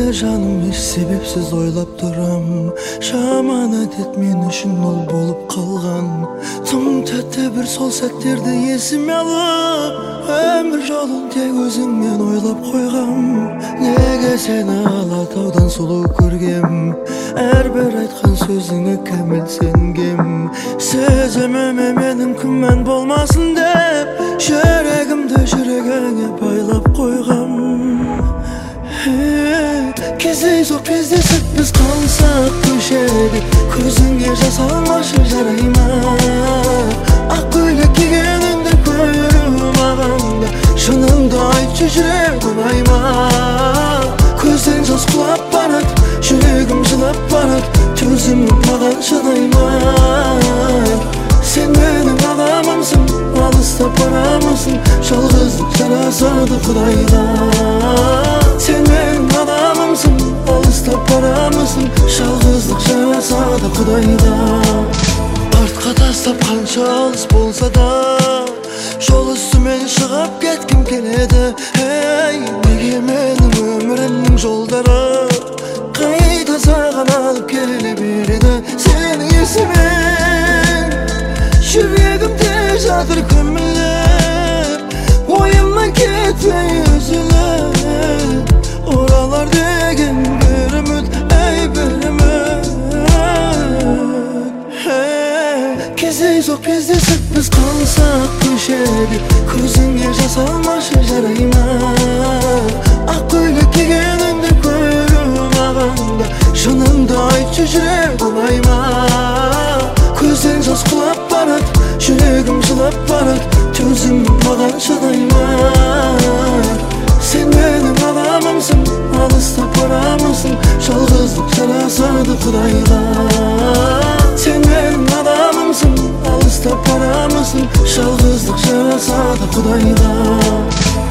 жаным еш себепсіз ойлап тұрам. Жаманат ет мен үшін ол болып қалған. Тым тәтті бір сол сәттерді есіме алып, өмір жолын тек өзіңмен ойлап қойғам. Неге сені Алатаудан сұлу көргем, әрбір айтқан сөзіңе кәміл сенгем. Сезіміме менің күмән болмасын деп, жүрегімді жүрегіңе байлап қойғам. Кездейсоқ кездесіп біз қалсақ көшеде, көзіңе жас алмашы жарай ма? Ақ көйлек кигеніңді көріп маған, шыныңды айтшы жүрегім ай ма? Көзден жас құлап барады, жүрегім жылап барады, төзімім маған шыдай ма? Сен менің адамымсың, алыстап барамысың, жалғыздық жарасады Құдайға. Сен менің адамымсың, алыстап барамысың, жалғыздық жарасады Құдайға. Артқа тастап қанша алыс болса да, жол үстімен шығып кеткім келеді. Неге менің өмірімнің жолдары қайта саған алып келе береді? Сенің есімің жүрегімде жатыр көміліп, ойымнан кетпей үзіліп, оралар деген бір үміт, әй бір үміт. Кездейсоқ кездесіп біз қалсақ көшеде, көзіңе жас алмашы жарай ма? Ақ көйлек кигеніңді көріп маған, шыныңды айтшы жүрегім ай ма? Көзден жас құлап барады, жүрегім жылап барады, төзімім маған шыдай ма? Сен менің адамымсың, алыстап барамысың, жалғыздық жарасады Құдайға. Сен менің адамымсың, алыстап барамысың, жалғыздық жарасады Құдайға.